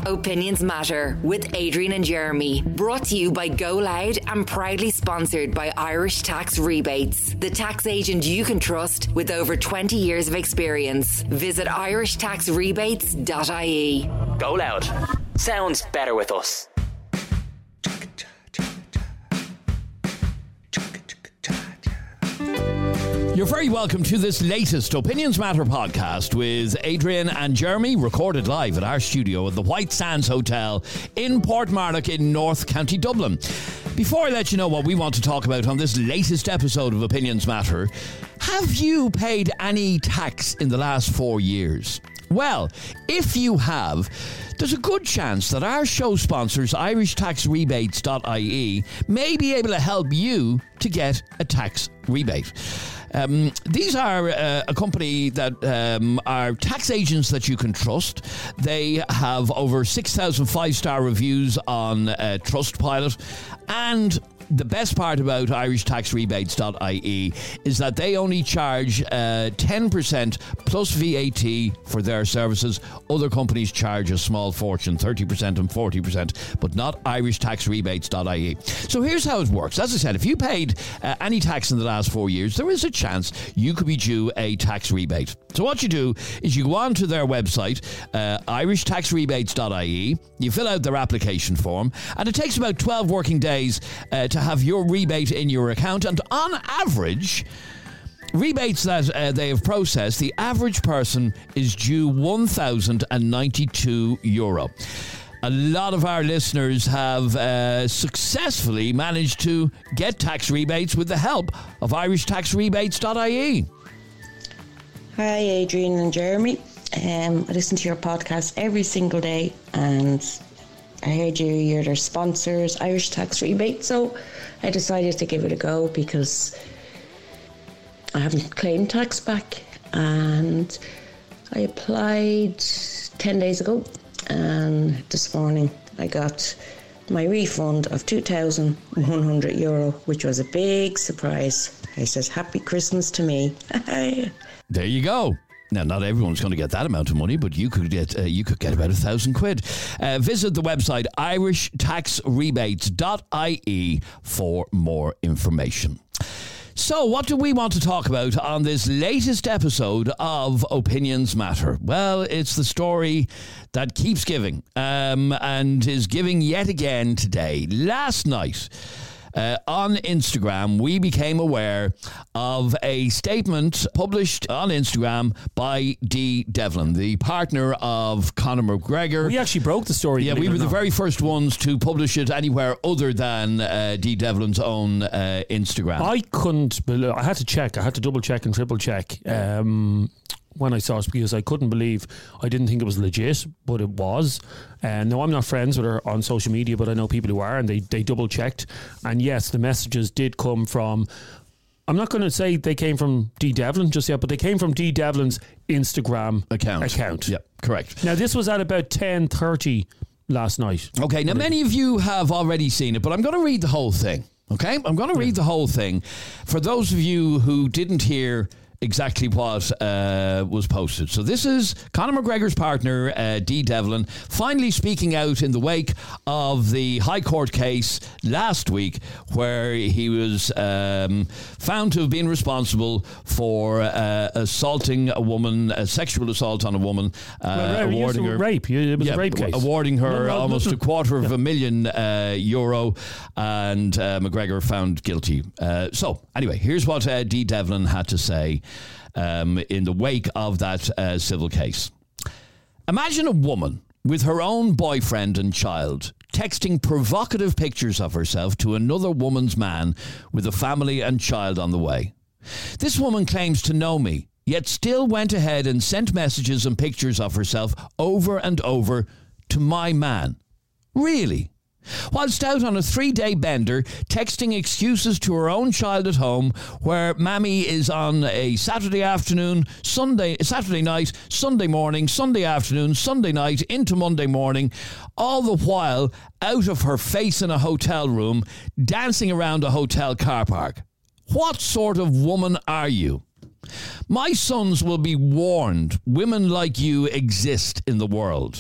Opinions Matter with Adrian and Jeremy. Brought to you by Go Loud and proudly sponsored by Irish Tax Rebates, the tax agent you can trust with over 20 years of experience. Visit irishtaxrebates.ie. Go Loud. Sounds better with us. You're very welcome to this latest Opinions Matter podcast with Adrian and Jeremy, recorded live at our studio at the White Sands Hotel in Portmarnock in North County Dublin. Before I let you know what we want to talk about on this latest episode of Opinions Matter, have you paid any tax in the last 4 years? Well, if you have, there's a good chance that our show sponsors, irishtaxrebates.ie, may be able to help you to get a tax rebate. These are a company that are tax agents that you can trust. They have over 6,000 five-star reviews on Trustpilot, and the best part about irishtaxrebates.ie is that they only charge 10% plus VAT for their services. Other companies charge a small fortune, 30% and 40%, but not irishtaxrebates.ie. So here's how it works. As I said, if you paid any tax in the last 4 years, there is a chance you could be due a tax rebate. So what you do is you go on to their website, irishtaxrebates.ie, you fill out their application form, and it takes about 12 working days to have your rebate in your account. And on average, rebates that they have processed, the average person is due €1,092. A lot of our listeners have successfully managed to get tax rebates with the help of irishtaxrebates.ie. Hi Adrian and Jeremy. I listen to your podcast every single day, and I heard you're their sponsors, Irish Tax Rebate, so I decided to give it a go because I haven't claimed tax back, and I applied 10 days ago, and this morning I got my refund of €2,100, which was a big surprise. I said, Happy Christmas to me. There you go. Now, not everyone's going to get that amount of money, but you could get about £1,000. Visit the website irishtaxrebates.ie for more information. So, what do we want to talk about on this latest episode of Opinions Matter? Well, it's the story that keeps giving, and is giving yet again today. Last night, on Instagram, we became aware of a statement published on Instagram by Dee Devlin, the partner of Conor McGregor. We actually broke the story. Yeah, we were the very first ones to publish it anywhere other than Dee Devlin's own Instagram. I couldn't believe. I had to check. I had to double check and triple check when I saw it, because I couldn't believe. I didn't think it was legit, but it was. No, I'm not friends with her on social media, but I know people who are, and they double checked. And yes, the messages did come from, I'm not going to say they came from Dee Devlin just yet, but they came from Dee Devlin's Instagram account. Yeah, correct. Now, this was at about 10:30 last night. Okay, now many of you have already seen it, but I'm going to read the whole thing. Okay, I'm going to read the whole thing for those of you who didn't hear exactly what was posted. So this is Conor McGregor's partner, Dee Devlin, finally speaking out in the wake of the High Court case last week, where he was found to have been responsible for assaulting a woman, a sexual assault on a woman, awarding her rape. It was a rape case, awarding her almost €250,000, and McGregor found guilty. So anyway, here's what Dee Devlin had to say in the wake of that civil case. Imagine a woman with her own boyfriend and child texting provocative pictures of herself to another woman's man with a family and child on the way. This woman claims to know me, yet still went ahead and sent messages and pictures of herself over and over to my man. Really? Whilst out on a 3-day bender, texting excuses to her own child at home, where Mammy is on a Saturday afternoon, Saturday night, Sunday morning, Sunday afternoon, Sunday night, into Monday morning, all the while out of her face in a hotel room, dancing around a hotel car park. What sort of woman are you? My sons will be warned women like you exist in the world.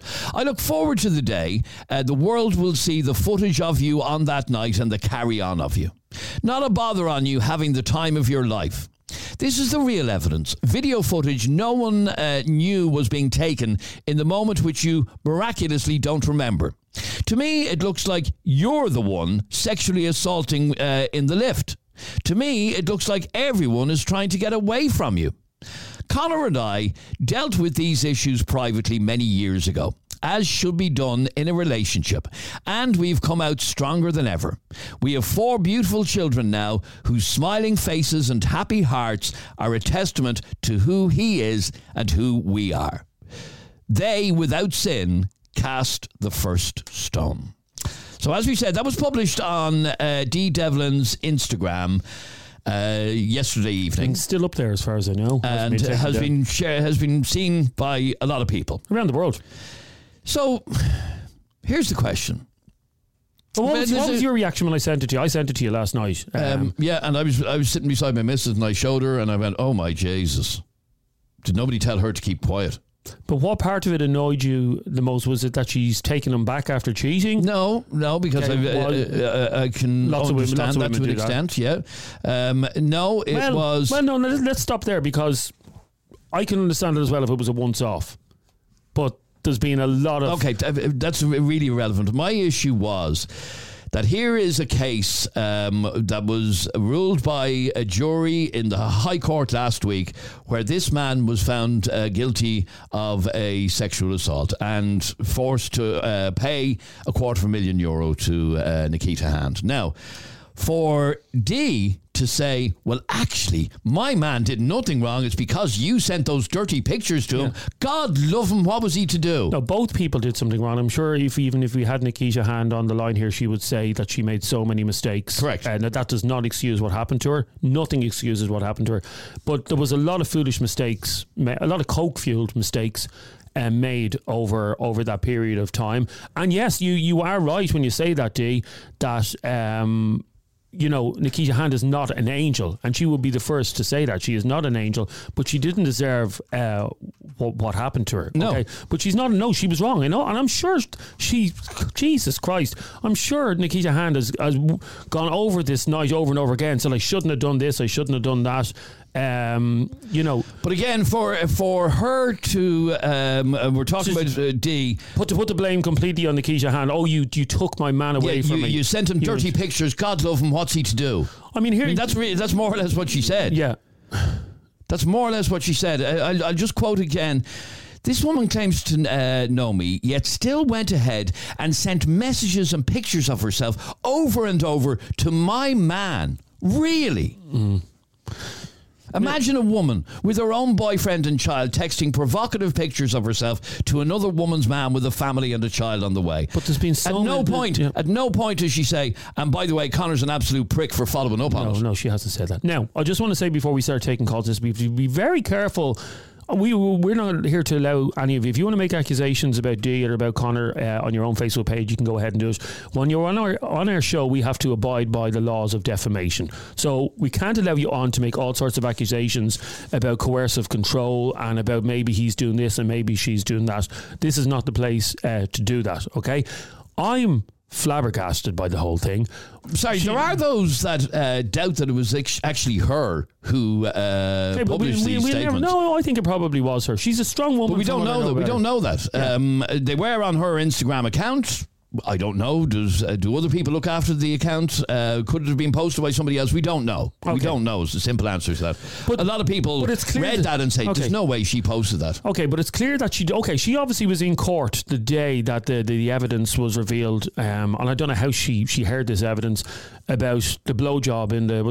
I look forward to the day the world will see the footage of you on that night and the carry-on of you. Not a bother on you having the time of your life. This is the real evidence. Video footage no one knew was being taken in the moment which you miraculously don't remember. To me, it looks like you're the one sexually assaulting in the lift. To me, it looks like everyone is trying to get away from you. Conor and I dealt with these issues privately many years ago, as should be done in a relationship, and we've come out stronger than ever. We have 4 beautiful children now whose smiling faces and happy hearts are a testament to who he is and who we are. They, without sin, cast the first stone. So as we said, that was published on Dee Devlin's Instagram yesterday evening. It's still up there as far as I know. And has been seen by a lot of people. Around the world. So, here's the question. Well, what was your reaction when I sent it to you? I sent it to you last night. Yeah, and I was sitting beside my missus and I showed her and I went, oh my Jesus. Did nobody tell her to keep quiet? But what part of it annoyed you the most? Was it that she's taken him back after cheating? No, because I can understand that to an extent, yeah. No, it was... Well, no, let's stop there, because I can understand it as well if it was a once-off. But there's been a lot of... Okay, that's really irrelevant. My issue was that here is a case that was ruled by a jury in the High Court last week, where this man was found guilty of a sexual assault and forced to pay €250,000 to Nikita Hand. Now, for Dee to say, well, actually, my man did nothing wrong, it's because you sent those dirty pictures to him. God love him, what was he to do? No, both people did something wrong. I'm sure even if we had Nikita Hand on the line here, she would say that she made so many mistakes. Correct. And that does not excuse what happened to her. Nothing excuses what happened to her. But there was a lot of foolish mistakes, a lot of coke-fueled mistakes made over that period of time. And yes, you are right when you say that, Dee, that... Nikita Hand is not an angel, and she would be the first to say that. She is not an angel, but she didn't deserve what happened to her. No. Okay? But she was wrong, and I'm sure Jesus Christ, I'm sure Nikita Hand has gone over this night over and over again, so I shouldn't have done this, I shouldn't have done that. But again, for her to, we're talking about Dee. Put the blame completely on Nikita Hand. Oh, you took my man away from me. You sent him dirty pictures. God love him. What's he to do? That's more or less what she said. Yeah, that's more or less what she said. I'll just quote again. This woman claims to know me, yet still went ahead and sent messages and pictures of herself over and over to my man. Really? Imagine a woman with her own boyfriend and child texting provocative pictures of herself to another woman's man with a family and a child on the way. But there's been so at no point does she say, and by the way, Conor's an absolute prick for following up on it. No, she hasn't said that. Now, I just want to say before we start taking calls, we have to be very careful. We're not here to allow any of you. If you want to make accusations about Dee or about Conor on your own Facebook page, you can go ahead and do it. When you're on our show, we have to abide by the laws of defamation. So we can't allow you on to make all sorts of accusations about coercive control and about maybe he's doing this and maybe she's doing that. This is not the place to do that, okay? I'm flabbergasted by the whole thing. Sorry, there are those that doubt that it was actually her who published these statements. No, I think it probably was her. She's a strong woman. But we don't know that. We don't know that. Yeah. They were on her Instagram account. I don't know. Do other people look after the account? Could it have been posted by somebody else? We don't know. Okay. We don't know is the simple answer to that. But a lot of people read that and say, there's no way she posted that. Okay, but it's clear that she obviously was in court the day that the evidence was revealed. And I don't know how she heard this evidence about the blowjob in the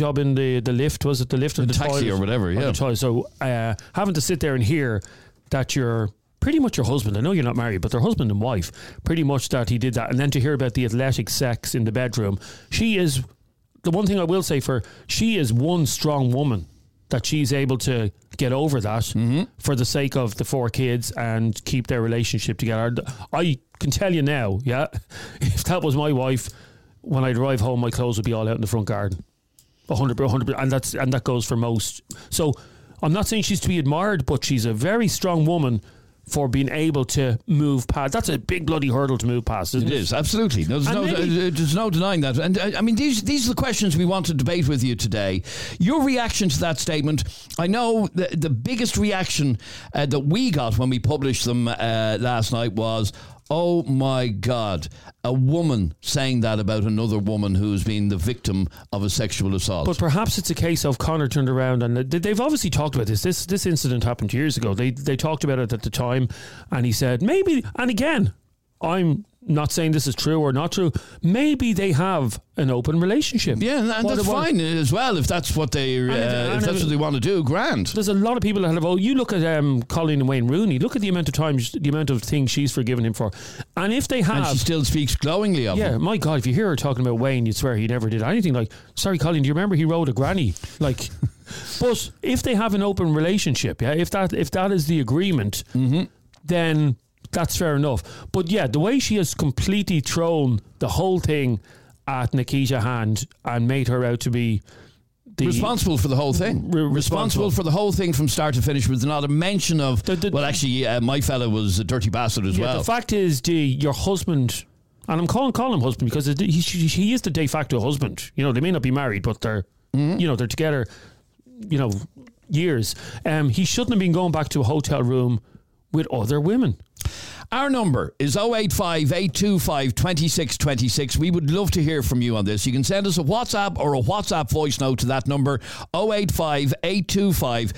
lift? Was it the lift or the taxi toilet? Or whatever, yeah. So having to sit there and hear that you're pretty much your husband, I know you're not married, but they're husband and wife, pretty much that he did that. And then to hear about the athletic sex in the bedroom, she is, the one thing I will say she is one strong woman, that she's able to get over that for the sake of the 4 kids and keep their relationship together. I can tell you now, if that was my wife, when I drive home, my clothes would be all out in the front garden. 100%, and that goes for most. So I'm not saying she's to be admired, but she's a very strong woman for being able to move past. That's a big bloody hurdle to move past, isn't it? It is, absolutely. There's no denying that. And I mean, these are the questions we want to debate with you today. Your reaction to that statement, I know the biggest reaction that we got when we published them last night was, oh my God, a woman saying that about another woman who's been the victim of a sexual assault. But perhaps it's a case of Conor turned around and they've obviously talked about this. This incident happened years ago. They talked about it at the time, and he said maybe, and again, I'm not saying this is true or not true, maybe they have an open relationship. Yeah, and that's fine as well if that's what they what they want to do. Grand. There's a lot of people that have. Oh, you look at Colleen and Wayne Rooney. Look at the amount of things she's forgiven him for, and if they have, and she still speaks glowingly of him. Yeah, my God, if you hear her talking about Wayne, you'd swear he never did anything. Like, sorry, Colleen, do you remember he rode a granny? Like, but if they have an open relationship, yeah, if that is the agreement, then that's fair enough. But yeah, the way she has completely thrown the whole thing at Nikita Hand and made her out to be responsible for the whole thing. Responsible for the whole thing from start to finish, with not a mention of, my fella was a dirty bastard as well. The fact is, your husband, and I'm calling him husband because he is the de facto husband. You know, they may not be married, but they're they're together, years. He shouldn't have been going back to a hotel room with other women. Our number is 085 825 2626. We would love to hear from you on this. You can send us a WhatsApp or a WhatsApp voice note to that number, 085 825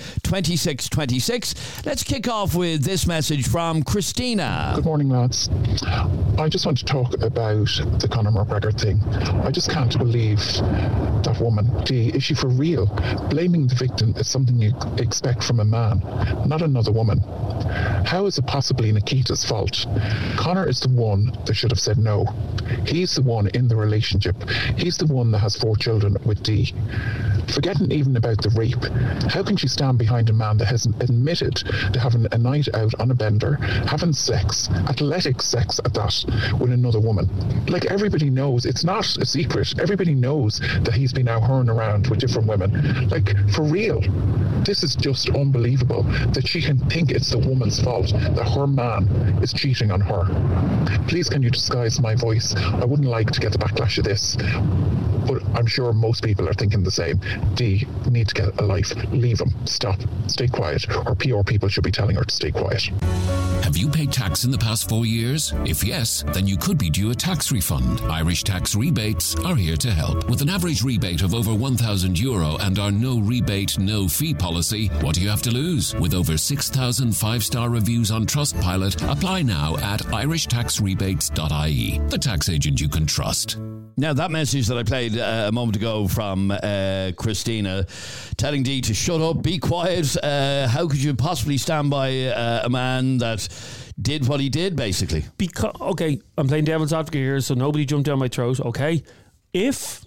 2626. Let's kick off with this message from Christina. Good morning, lads. I just want to talk about the Conor McGregor thing. I just can't believe that woman. Dee, is she for real? Blaming the victim is something you expect from a man, not another woman. How is it possibly Nikita's fault? Conor is the one that should have said no. He's the one in the relationship. He's the one that has 4 children with Dee. Forgetting even about the rape, how can she stand behind a man that has admitted to having a night out on a bender, having sex, athletic sex at that, with another woman? Like, everybody knows, it's not a secret. Everybody knows that he's been out hurling around with different women. Like, for real. This is just unbelievable that she can think it's the woman's fault, that her man is cheating on her. Please, can you disguise my voice? I wouldn't like to get the backlash of this, but I'm sure most people are thinking the same. Dee, need to get a life. Leave him. Stop. Stay quiet. Or PR people should be telling her to stay quiet. Have you paid tax in the past 4 years? If yes, then you could be due a tax refund. Irish Tax Rebates are here to help. With an average rebate of over €1,000 and our no rebate, no fee policy, what do you have to lose? With over 6,000 5-star reviews on Trustpilot, apply now at irishtaxrebates.ie. The tax agent you can trust. Now, that message that I played a moment ago from Christina, telling Dee to shut up, be quiet. How could you possibly stand by a man that did what he did, basically? Because, okay, I'm playing devil's advocate here, so nobody jump down my throat, okay? If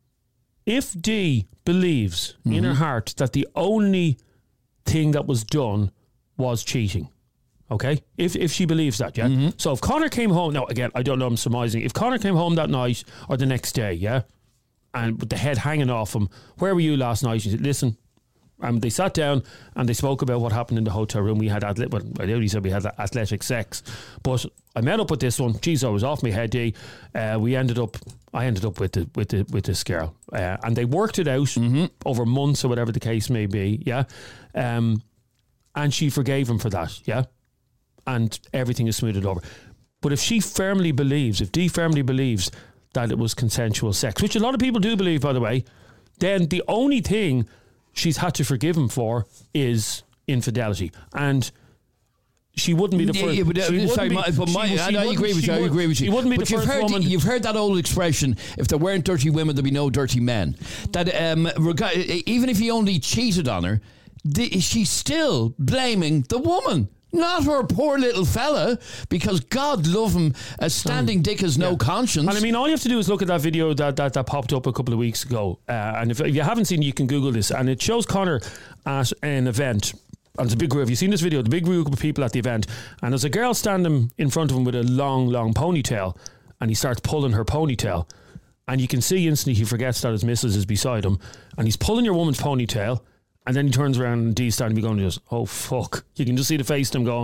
Dee believes in her heart that the only thing that was done was cheating, okay? If she believes that, yeah? So if Conor came home, now again, I don't know, I'm surmising, if Conor came home that night or the next day, yeah, and with the head hanging off him, where were you last night? She said, listen, they sat down and they spoke about what happened in the hotel room. We had, I already said we had athletic sex, but I met up with this one. Geez, I was off my head, Dee. I ended up with this girl, and they worked it out over months or whatever the case may be, yeah. And she forgave him for that, yeah. And everything is smoothed over. But if Dee firmly believes that it was consensual sex, which a lot of people do believe, by the way, then the only thing she's had to forgive him for is infidelity. And she wouldn't be the first. I agree with you. She wouldn't be the first woman. You've heard that old expression, if there weren't dirty women, there'd be no dirty men. That even if he only cheated on her, she's still blaming the woman, not her poor little fella, because God love him, a standing dick has no conscience. And I mean, all you have to do is look at that video that popped up a couple of weeks ago. And if you haven't seen it, you can Google this. And it shows Conor at an event. And it's a big group. Have you seen this video? The big group of people at the event. And there's a girl standing in front of him with a long, long ponytail. And he starts pulling her ponytail. And you can see instantly he forgets that his missus is beside him. And he's pulling your woman's ponytail. And then he turns around and Dee's starting to be going, just, oh, fuck. You can just see the face of him going,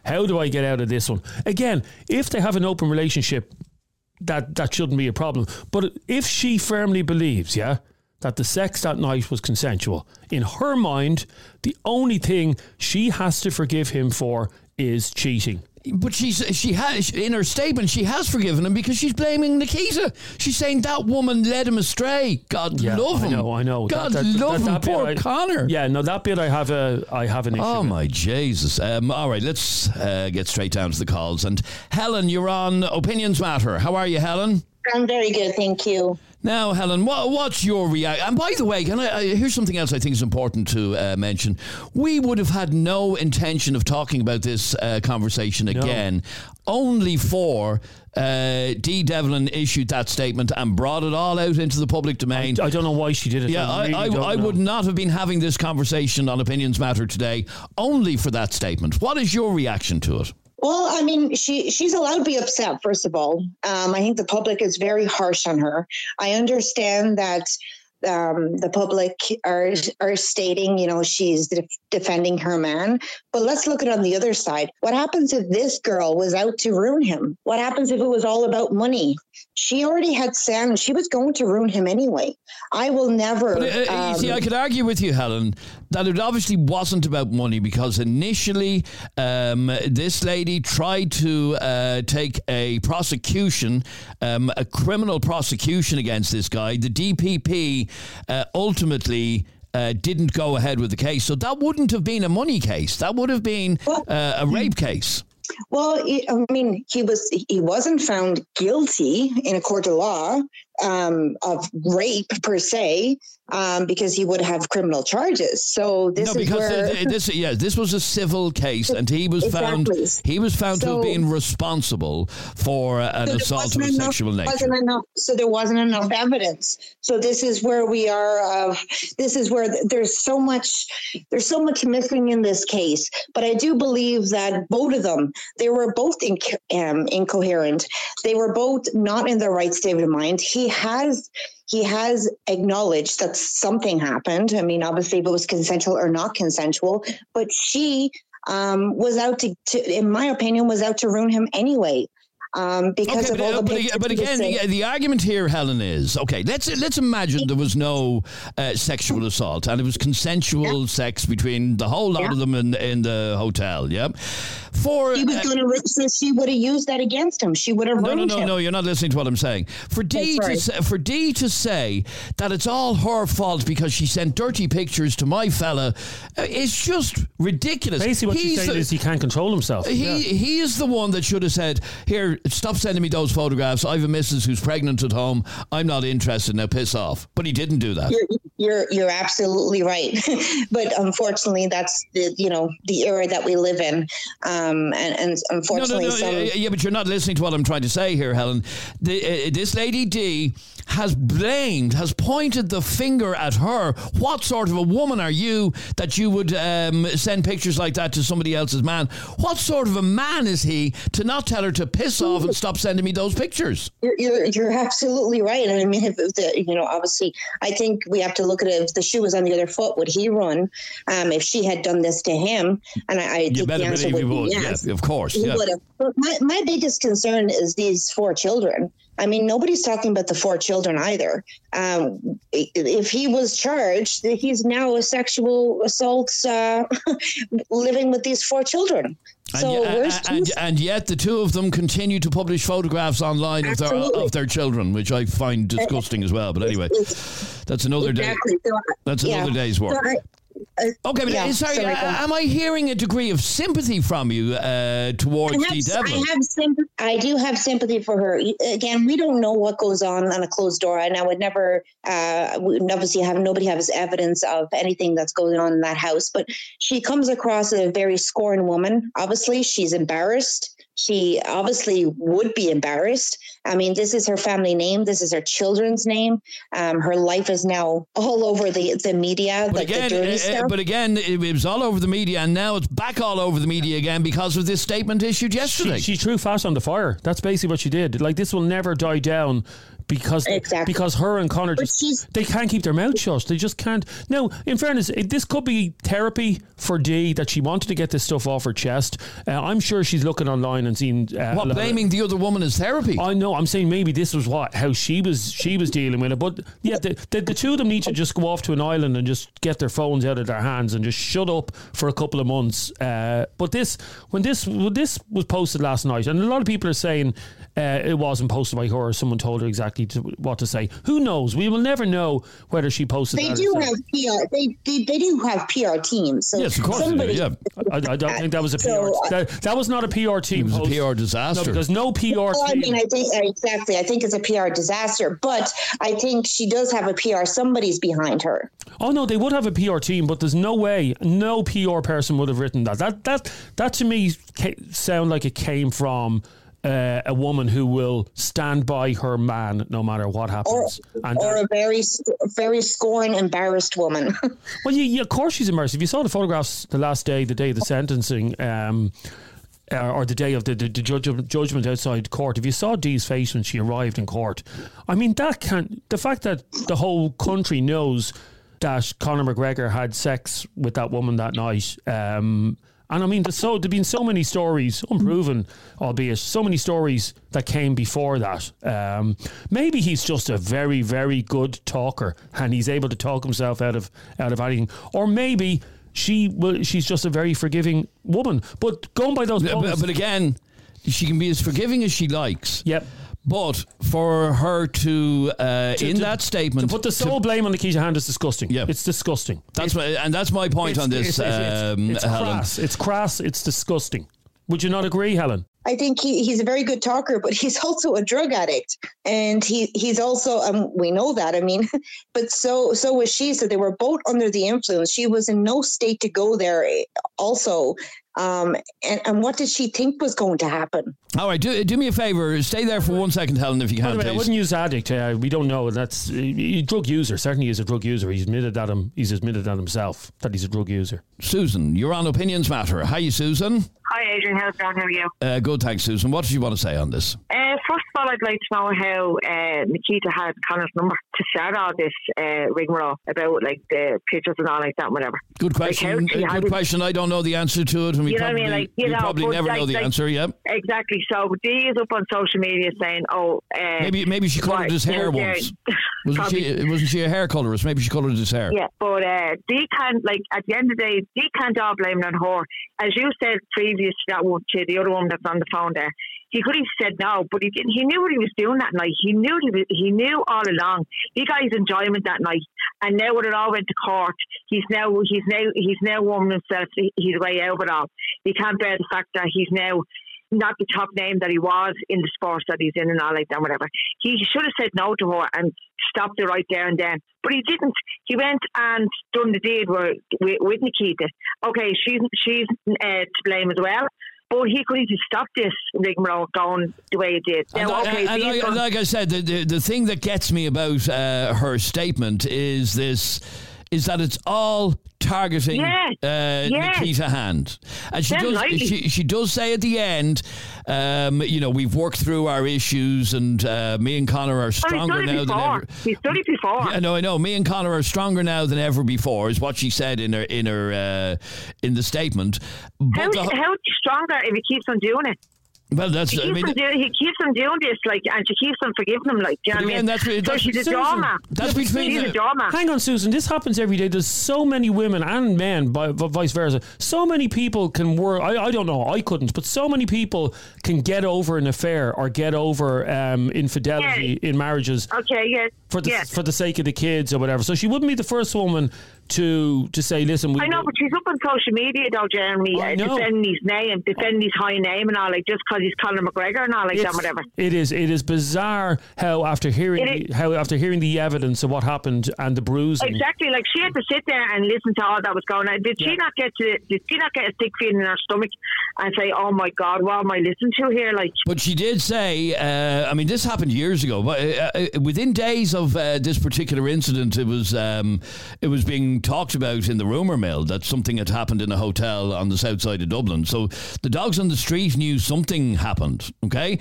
How do I get out of this one? Again, if they have an open relationship, that shouldn't be a problem. But if she firmly believes, that the sex that night was consensual, in her mind, the only thing she has to forgive him for is cheating. But she has, in her statement, she has forgiven him because she's blaming Nikita. She's saying that woman led him astray. God love him. I know. God love him. Poor Connor. Yeah, no, that bit I have an issue Oh, with. my Jesus. All right, let's get straight down to the calls. And Helen, you're on Opinions Matter. How are you, Helen? I'm very good, thank you. Now, Helen, what's your reaction? And by the way, here's something else I think is important to mention. We would have had no intention of talking about this conversation again, only for Dee Devlin issued that statement and brought it all out into the public domain. I don't know why she did it. Yeah, I would not have been having this conversation on Opinions Matter today only for that statement. What is your reaction to it? Well, I mean, she's allowed to be upset, first of all. I think the public is very harsh on her. I understand that the public are stating, she's defending her man. But let's look at it on the other side. What happens if this girl was out to ruin him? What happens if it was all about money? She already had Sam. She was going to ruin him anyway. I will never... But, you see, I could argue with you, Helen, that it obviously wasn't about money because initially this lady tried to take a prosecution, a criminal prosecution against this guy. The DPP ultimately... didn't go ahead with the case. So that wouldn't have been a money case. That would have been a rape case. Well, I mean, he wasn't found guilty in a court of law of rape per se, because he would have criminal charges. So this was a civil case, and he was found to have been responsible for an assault of a sexual nature. So there wasn't enough evidence. So this is where we are. This is where there's so much missing in this case. But I do believe that both of them, they were both incoherent. They were both not in the right state of mind. He has acknowledged that something happened. I mean, obviously, if it was consensual or not consensual, but she was out to, in my opinion, was out to ruin him anyway. Because of all the pictures. But again, the argument here, Helen, is okay. Let's imagine there was no sexual assault and it was consensual sex between the whole lot of them in the hotel. Yeah, he was going to. So she would have used that against him. She would have ruined him. No. You're not listening to what I'm saying. For Dee to say that it's all her fault because she sent dirty pictures to my fella, it's just ridiculous. Basically, what she's saying is he can't control himself. He is the one that should have said, "Here, stop sending me those photographs. I have a missus who's pregnant at home. I'm not interested. Now piss off." But he didn't do that. You're absolutely right. But unfortunately, that's the era that we live in. And unfortunately, yeah, but you're not listening to what I'm trying to say here, Helen. This lady Dee has pointed the finger at her. What sort of a woman are you that you would send pictures like that to somebody else's man? What sort of a man is he to not tell her to piss off and stop sending me those pictures? You're absolutely right. And I mean, obviously, I think we have to look at it. If the shoe was on the other foot, would he run? If she had done this to him, and I think the answer would be yes. Yeah, of course. He would have. But my biggest concern is these 4 children. I mean, nobody's talking about the 4 children either. If he was charged, he's now a sexual assault living with these 4 children. And yet the 2 of them continue to publish photographs online of their children, which I find disgusting as well. But anyway, that's another day. That's another day's work. Okay, but am I hearing a degree of sympathy from you towards Dee Devlin? I do have sympathy for her. Again, we don't know what goes on a closed door, and I would never, obviously, nobody has evidence of anything that's going on in that house. But she comes across as a very scorned woman. Obviously, she's embarrassed. She obviously would be embarrassed. I mean, this is her family name. This is her children's name. Her life is now all over the media, but again, the dirty stuff. But again, it was all over the media, and now it's back all over the media again because of this statement issued yesterday. She threw fast on the fire. That's basically what she did. Like, this will never die down. Because her and Conor they can't keep their mouth shut. They just can't. Now, in fairness, this could be therapy for Dee, that she wanted to get this stuff off her chest. I'm sure she's looking online and seeing blaming the other woman as therapy. I know. I'm saying maybe this was how she was dealing with it. But yeah, the two of them need to just go off to an island and just get their phones out of their hands and just shut up for a couple of months. But when this was posted last night, and a lot of people are saying it wasn't posted by her, or someone told her exactly what to say. Who knows? We will never know whether she posted. They do have PR. They do have PR teams. So yes, of course. Somebody, yeah. I don't think that was a PR. That was not a PR team. It was a PR disaster. No, there's no PR team. I mean, I think exactly. I think it's a PR disaster. But I think she does have a PR. Somebody's behind her. Oh no, they would have a PR team, but there's no way no PR person would have written that. That to me sound like it came from a woman who will stand by her man no matter what happens. Or a very, very scorned, embarrassed woman. Well, yeah, of course she's embarrassed. If you saw the photographs the day of the sentencing, or the day of the judgment outside court, if you saw Dee's face when she arrived in court, I mean, the fact that the whole country knows that Conor McGregor had sex with that woman that night, and I mean, there've been so many stories, unproven, albeit, so many stories that came before that. Maybe he's just a very, very good talker, and he's able to talk himself out of anything. Or maybe she's just a very forgiving woman. But going by those posts, but again, she can be as forgiving as she likes. Yep. But for her to in that statement, to put the sole blame on Nikita Hand is disgusting. Yeah, it's disgusting. That's my point on this. It's crass. It's crass. It's disgusting. Would you not agree, Helen? I think he's a very good talker, but he's also a drug addict, and he's also we know that. I mean, but so was she. So they were both under the influence. She was in no state to go there. Also. And what did she think was going to happen? All right, do me a favour. Stay there for 1 second, Helen, if you can, please. I wouldn't use addict. We don't know. That's a drug user. Certainly, he's a drug user. He's admitted that himself that he's a drug user. Susan, you're on Opinions Matter. Hi, Susan. Hi, Adrian. How's it going? How are you? Good, thanks, Susan. What did you want to say on this? First of all, I'd like to know how Nikita had Conor's number to start all this rigmarole about like the pictures and all like that, and whatever. Good question. Good question. I don't know the answer to it. And you know what I mean? Like, you probably never know the answer. Yeah. Exactly. So Dee is up on social media saying, maybe she coloured his hair once. Wasn't she a hair colourist? Maybe she coloured his hair. Yeah, but Dee can't, like, at the end of the day, Dee can't all blame it on her. As you said previous to the other woman that's on the phone there, he could have said no, but he didn't. He knew what he was doing that night. He knew all along. He got his enjoyment that night, and now when it all went to court, he's now warming himself his way out of it all. He can't bear the fact that he's now not the top name that he was in the sports that he's in and all like that, whatever. He should have said no to her and stopped it right there and then. But he didn't. He went and done the deed with Nikita. Okay, she's to blame as well. But he could have just stopped this rigmarole going the way it did. Now, like I said, the thing that gets me about her statement is that it's all targeting Nikita Hand. And she does say at the end, we've worked through our issues, and me and Conor are stronger now than ever. He's done it before. Yeah, no, I know. Me and Conor are stronger now than ever before, is what she said in the statement. How is she stronger if he keeps on doing it? Well, he keeps on doing this, like, and she keeps on forgiving him, like, do you know what I mean? So she's a drama. She's a drama. Hang on, Susan, this happens every day. There's so many women and men, vice versa. So many people can work. I don't know, I couldn't, but so many people can get over an affair or get over infidelity in marriages. Okay, yes. For the sake of the kids or whatever. So she wouldn't be the first woman to say, listen. I know, but she's up on social media though, Jeremy, defending his name, defending his high name and all, like, just because he's Conor McGregor and all like that, whatever. It is bizarre how after hearing the evidence of what happened and the bruising. Exactly, like she had to sit there and listen to all that was going on. Did she not get a sick feeling in her stomach and say, "Oh my God, what am I listening to here?" Like, but she did say, I mean, this happened years ago, but within days of this particular incident, it was being talked about in the rumour mill that something had happened in a hotel on the south side of Dublin. So the dogs on the street knew something happened. Okay,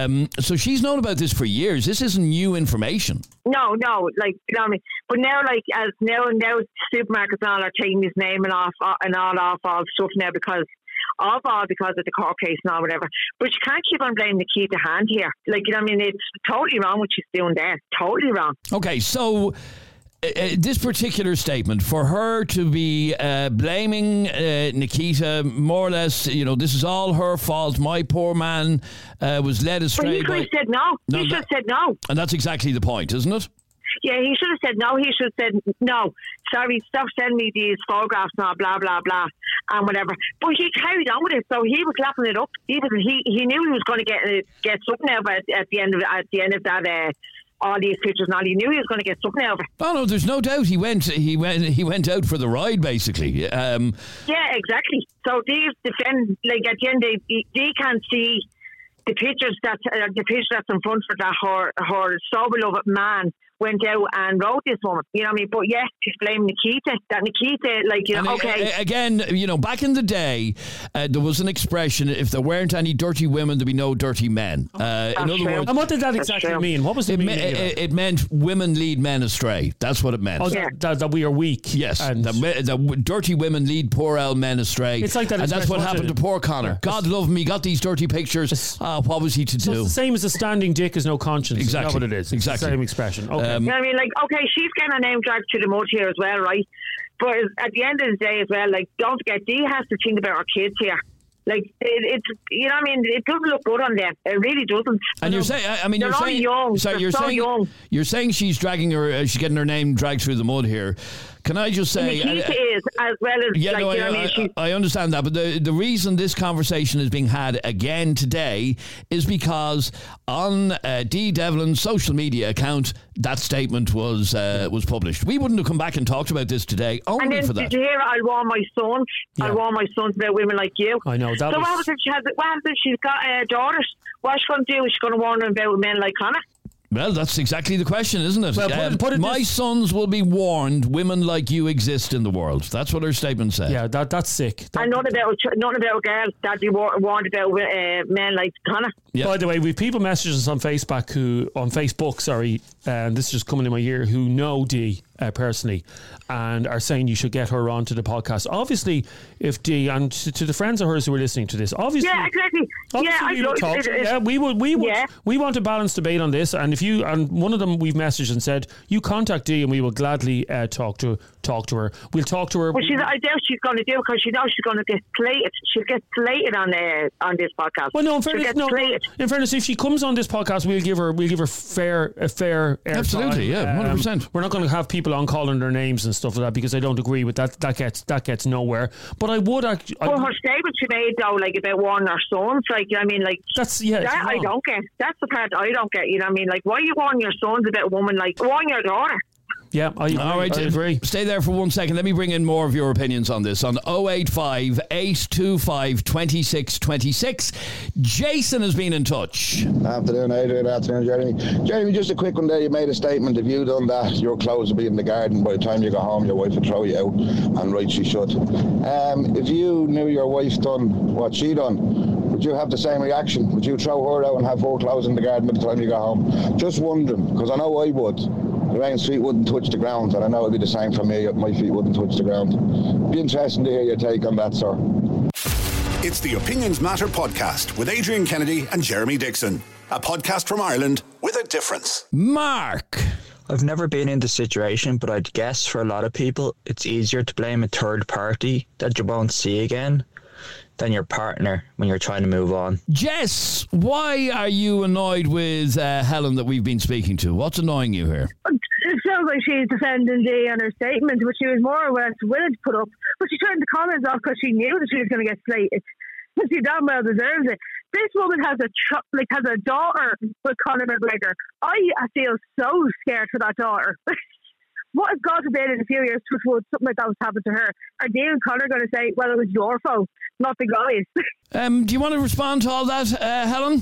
so she's known about this for years. This isn't new information. No, like, you know what I mean? But now, like, as now supermarkets and all are taking his name and all stuff now because of the court case and all whatever. But you can't keep on blaming Nikita Hand here. Like, you know what I mean? It's totally wrong what she's doing there. Totally wrong. Okay, so this particular statement, for her to be blaming Nikita, more or less, you know, this is all her fault. My poor man was led astray. But he could have said no. He should have said no. And that's exactly the point, isn't it? Yeah, he should have said no. He should have said no. Sorry, stop sending me these photographs now, blah blah blah, and whatever. But he carried on with it, so he was lapping it up. He knew he was going to get something out at the end of that. All these pictures, and all he knew he was going to get something out of it. Oh no, there's no doubt he went out for the ride, basically. Yeah, exactly. So these defend, like, at the end they can't see the pictures that's in front of that her so beloved man went out and wrote this woman. You know what I mean? But yeah, she's blaming Nikita. That Nikita, like, you know, okay. Again, you know, back in the day, there was an expression: if there weren't any dirty women, there'd be no dirty men. In other words, and what did that exactly mean? What was the meaning? It meant women lead men astray. That's what it meant. Oh, that we are weak. Yes, that dirty women lead poor old men astray. It's like that, and that's what happened to poor Conor. Yeah. God love him, he got these dirty pictures. What was he to do? It's the same as a standing dick has no conscience. Exactly. Is that what it is? It's the same expression. Okay. You know what I mean? Like, okay, she's getting her name dragged to the mud here as well, right? But at the end of the day as well, like, don't forget, Dee has to think about her kids here. Like, it's, you know what I mean? It doesn't look good on them. It really doesn't. And you're saying, I mean, they're you're saying, young. Sorry, you're saying she's dragging her, she's getting her name dragged through the mud here. Can I just say, Nikita is as well as, yeah, like, no, you know what I mean? I understand that, but the reason this conversation is being had again today is because on Dee Devlin's social media account, that statement was published. We wouldn't have come back and talked about this today only for that. Did you hear? I'll warn my sons. Yeah. I'll warn my sons about women like you. I know. What happens if she's got daughters? What's she going to do? Is she going to warn them about men like Conor? Well, that's exactly the question, isn't it? Well, put it my sons will be warned. Women like you exist in the world. That's what her statement said. Yeah, that's sick. And not about girls that be warned about men like Conor. Yep. By the way, we've people messaging us on Facebook, and this is just coming in my ear, who know Dee personally and are saying you should get her onto the podcast. Obviously, if Dee, and to the friends of hers who are listening to this, obviously, yeah, exactly. We want a balanced debate on this, and if you, and one of them we've messaged and said you contact Dee and we will gladly talk to her. We'll talk to her. Well, I doubt she's going to do it because she knows she's going to get slated. She'll get slated on this podcast. Well, no, in fairness, if she comes on this podcast, we'll give her fair air. Absolutely, yeah, 100%. We're not going to have people on calling their names and stuff like that because I don't agree with that. That gets nowhere. But I would actually. Well, her statement she made though, like about warning her sons, like, I mean, like that's that I don't get. That's the part I don't get. You know what I mean? Like, why are you warning your sons about a woman? Like, warn your daughter. Yeah, I agree. Stay there for 1 second. Let me bring in more of your opinions on this. On 085 825 2626. Jason has been in touch. Afternoon, Adrian. Afternoon, Jeremy. Jeremy, just a quick one there. You made a statement. If you done that, your clothes would be in the garden. By the time you go home, your wife would throw you out, and right she should. If you knew your wife done what she done, would you have the same reaction? Would you throw her out and have her clothes in the garden by the time you go home? Just wondering, because I know I would. Lorraine's feet wouldn't touch the ground, and I know it'd be the same for me. My feet wouldn't touch the ground. Be interesting to hear your take on that, sir. It's the Opinions Matter podcast with Adrian Kennedy and Jeremy Dixon. A podcast from Ireland with a difference. Mark. I've never been in this situation, but I'd guess for a lot of people, it's easier to blame a third party that you won't see again than your partner when you're trying to move on. Jess, why are you annoyed with Helen that we've been speaking to? What's annoying you here? It sounds like she's defending Dee on her statement, which she was more or less willing to put up. But she turned the comments off because she knew that she was going to get slated. She damn well deserves it. This woman has a daughter with Conor McGregor. I feel so scared for that daughter. What if, God forbid, in a few years, something like that was happened to her? Are Dave and Conor going to say, well, it was your fault, not the guy's? Do you want to respond to all that, Helen?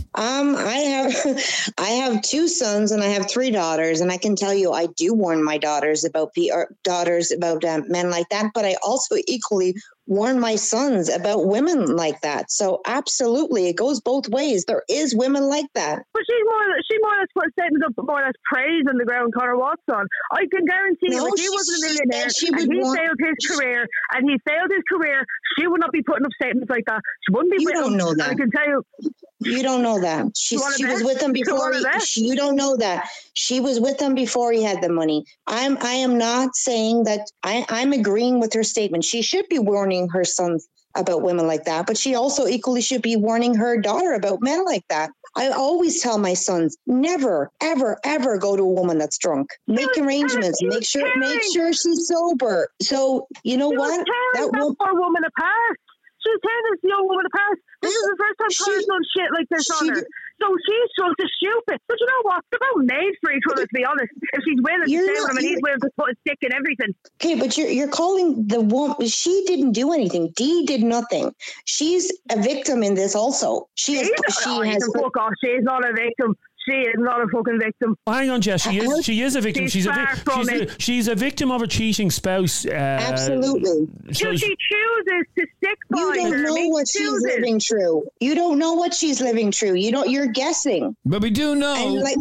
I have 2 sons and I have 3 daughters, and I can tell you I do warn my daughters about men like that, but I also equally warn my sons about women like that. So absolutely, it goes both ways. There is women like that. But she more or less put statements up, more or less praise on the ground Conor Watts on. I can guarantee you, if he wasn't a millionaire failed his career, she would not be putting up statements like that. She wouldn't be. You don't know that. I can tell you. You don't know that. She was with him before. You don't know that. She was with him before he had the money. I am not saying that. I'm agreeing with her statement. She should be warning her sons about women like that, but she also equally should be warning her daughter about men like that. I always tell my sons, never, ever, ever go to a woman that's drunk. Make arrangements. Make sure she's sober. So you know what? That poor woman apart. She was tearing this young woman apart. This is the first time Connor's done shit like this on her. So she's just as stupid. But you know what? They're both made for each other, to be honest. If she's willing to stay with him and he's willing to put a stick in everything. Okay, but you're calling the woman. She didn't do anything. Dee did nothing. She's a victim in this also. She is not a victim. She is not a fucking victim. Oh, hang on, Jess. She is a victim. She's a victim of a cheating spouse. Absolutely. So she chooses to stick by her. You don't know what she's living through. You don't know what she's living through. You're guessing. But we do know.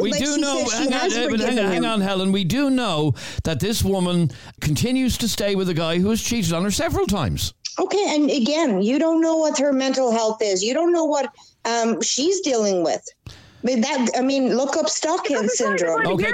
Hang on, Helen. We do know that this woman continues to stay with a guy who has cheated on her several times. Okay, and again, you don't know what her mental health is. You don't know what she's dealing with. Look up Stockholm syndrome. Okay,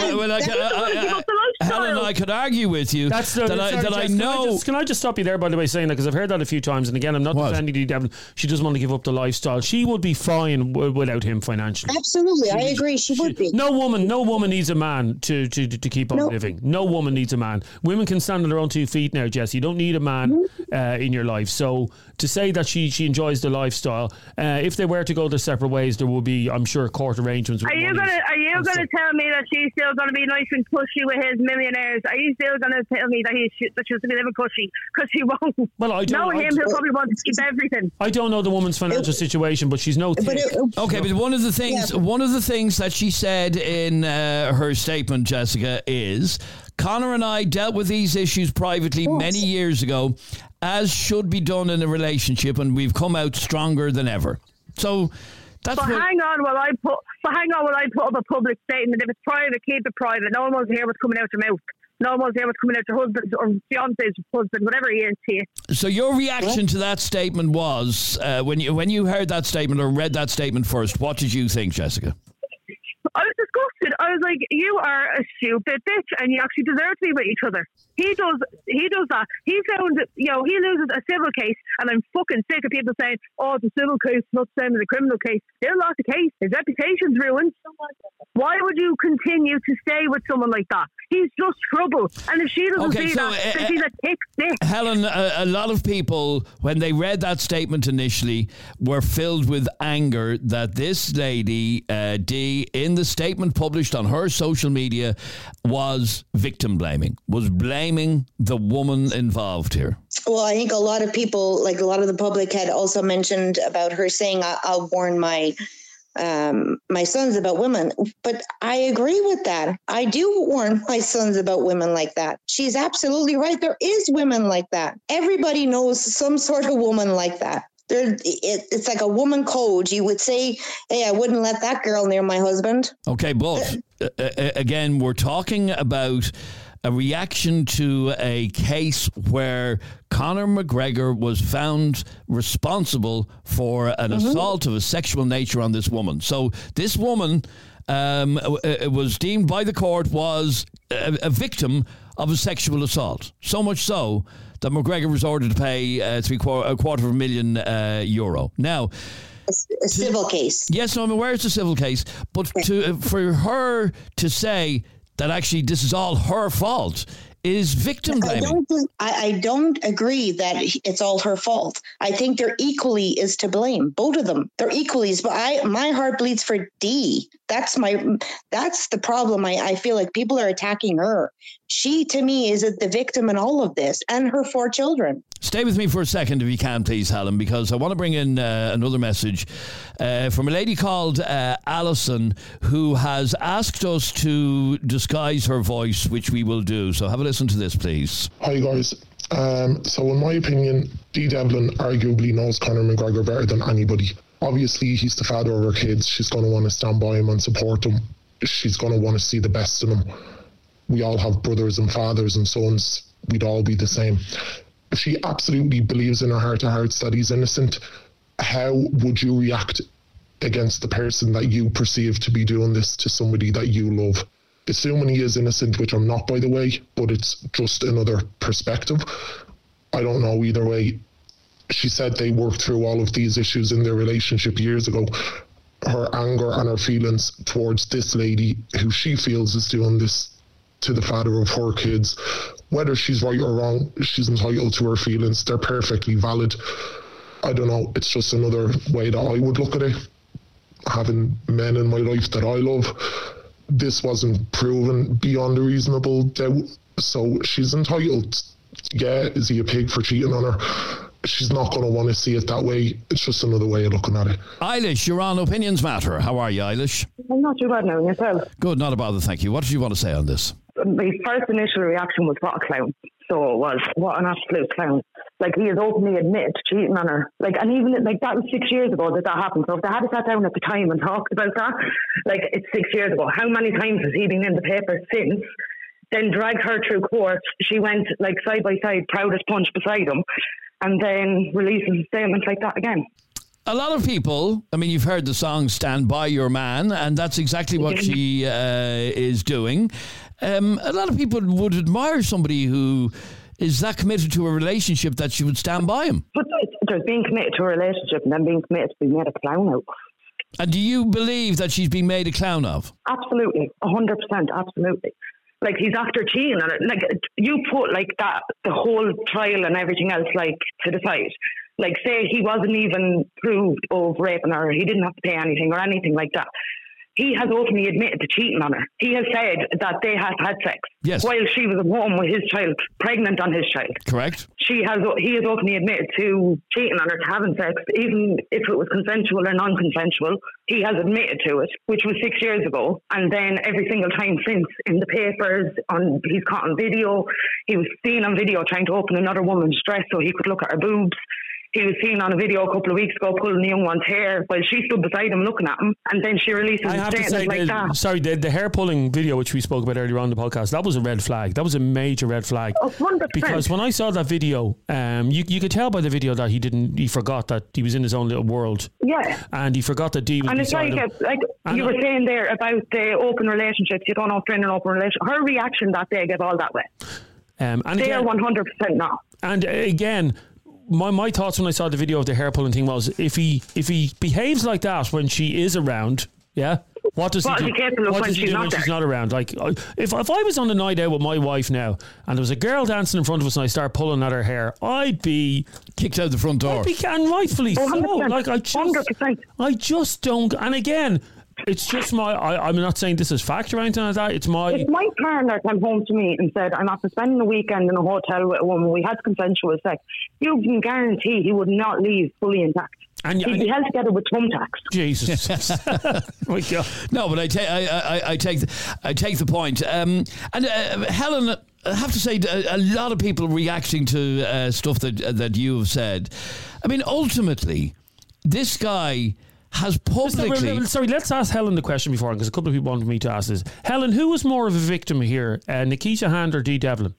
Helen, I could argue with you that I know. Can I just stop you there, by the way, saying that, because I've heard that a few times, and again, I'm not defending Dee Devlin. She doesn't want to give up the lifestyle. She would be fine without him financially. Absolutely, I agree. She would be. No woman needs a man to keep on living. No woman needs a man. Women can stand on their own 2 feet now, Jess. You don't need a man in your life. So to say that she enjoys the lifestyle, if they were to go their separate ways, there will be, I'm sure, court arrangements. Are you gonna tell me that she's still gonna be nice and cushy with his millionaires? Are you still gonna tell me that she's gonna live cushy? Because she won't. Well, I don't know him. He'll probably want to keep everything. I don't know the woman's financial situation, but she's no thick. Okay, but one of the things that she said in her statement, Jessica, is Conor and I dealt with these issues privately many years ago, as should be done in a relationship, and we've come out stronger than ever. So. Hang on while I put up a public statement. If it's private, keep it private. No one wants to hear what's coming out your mouth. No one wants to hear what's coming out your husband or fiance's husband, whatever he is to you. So your reaction to that statement was, when you heard that statement or read that statement first, what did you think, Jessica? I was disgusted. I was like, you are a stupid bitch and you actually deserve to be with each other. He does that. He found, he loses a civil case, and I'm fucking sick of people saying, oh, it's a civil case, not the same as a criminal case. They lost the case. His reputation's ruined. Why would you continue to stay with someone like that? He's just trouble. And if she doesn't see that, then she's a thick bitch. Helen, a lot of people, when they read that statement initially, were filled with anger that this lady, Dee, in the statement published on her social media, was victim blaming, was blaming the woman involved here. Well, I think a lot of people, like a lot of the public, had also mentioned about her saying, I'll warn my sons about women. But I agree with that. I do warn my sons about women like that. She's absolutely right. There is women like that. Everybody knows some sort of woman like that. It's like a woman code. You would say, hey, I wouldn't let that girl near my husband. Okay, but again, we're talking about a reaction to a case where Conor McGregor was found responsible for an assault of a sexual nature on this woman. So this woman was deemed by the court was a victim of a sexual assault. So much so that McGregor was ordered to pay a €250,000 euro. Now, a civil case. Yes, I'm aware it's a civil case, but for her to say that actually this is all her fault is victim blaming. I don't agree that it's all her fault. I think they're equally is to blame. Both of them. They're equally. But my heart bleeds for Dee. That's the problem. I feel like people are attacking her. She, to me, is the victim in all of this, and her 4 children. Stay with me for a second, if you can, please, Helen, because I want to bring in another message from a lady called Alison, who has asked us to disguise her voice, which we will do. So have a listen to this, please. Hi, guys. So in my opinion, Dee Devlin arguably knows Conor McGregor better than anybody. Obviously, he's the father of her kids. She's going to want to stand by him and support him. She's going to want to see the best in him. We all have brothers and fathers and sons. We'd all be the same. If she absolutely believes in her heart of hearts that he's innocent, how would you react against the person that you perceive to be doing this to somebody that you love? Assuming he is innocent, which I'm not, by the way, but it's just another perspective. I don't know either way. She said they worked through all of these issues in their relationship years ago. Her anger and her feelings towards this lady, who she feels is doing this to the father of her kids, whether she's right or wrong, she's entitled to her feelings. They're perfectly valid. I don't know. It's just another way that I would look at it. Having men in my life that I love, this wasn't proven beyond a reasonable doubt. So she's entitled. Yeah, is he a pig for cheating on her? She's not going to want to see it that way. It's just another way of looking at it. Eilish, you're on Opinions Matter. How are you, Eilish? I'm not too bad now, and yourself? Good, not a bother, thank you. What did you want to say on this? My first initial reaction was, what a clown. So it was, what an absolute clown. Like, he has openly admitted to cheating on her. Like, and even, like, that was 6 years ago that happened. So if they had sat down at the time and talked about that, like, it's 6 years ago. How many times has he been in the paper since? Then dragged her through court. She went, like, side by side, proud as punch beside him, and then releases a statement like that again. A lot of people, I mean, you've heard the song Stand By Your Man, and that's exactly what she is doing. A lot of people would admire somebody who is that committed to a relationship that she would stand by him. But there's being committed to a relationship and then being committed to being made a clown out. And do you believe that she's being made a clown of? Absolutely, 100%, absolutely. Like, he's after cheating on it. Like, you put, like, that, the whole trial and everything else, like, to the side. Like, say he wasn't even proved of raping her, he didn't have to pay anything or anything like that. He has openly admitted to cheating on her. He has said that they had sex while she was at home with his child, pregnant on his child. Correct. He has openly admitted to cheating on her, to having sex, even if it was consensual or non-consensual. He has admitted to it, which was 6 years ago. And then every single time since, in the papers, he's caught on video. He was seen on video trying to open another woman's dress so he could look at her boobs. He was seen on a video a couple of weeks ago pulling the young one's hair while she stood beside him looking at him, and then she releases a statement like that. Sorry, the hair pulling video which we spoke about earlier on the podcast, that was a red flag. That was a major red flag. Oh, 100%. Because when I saw that video, you could tell by the video that he forgot that he was in his own little world. Yeah. And he forgot that Dee was and it's beside him. Like you were saying there about the open relationships, you don't know if they're in an open relationship. Her reaction that day gave all that way. And they are 100% not. And again, my thoughts when I saw the video of the hair pulling thing was, if he behaves like that when she is around, what does he do? What does he do when she's not around? Like, if I was on a night out with my wife now and there was a girl dancing in front of us and I start pulling at her hair, I'd be kicked out the front door. And rightfully so. 100%. Like, I just don't. And again, it's just I'm not saying this is fact or anything like that. It's my partner came home to me and said, I'm after spending the weekend in a hotel with a woman, we had consensual sex. You can guarantee he would not leave fully intact. And he'd be held together with thumbtacks. Jesus. My God. No, but I take the point. And Helen, I have to say, a lot of people reacting to stuff that you have said. I mean, ultimately, this guy has publicly... Sorry, let's ask Helen the question before, because a couple of people wanted me to ask this. Helen, who was more of a victim here, Nikeisha Hand or Dee Devlin?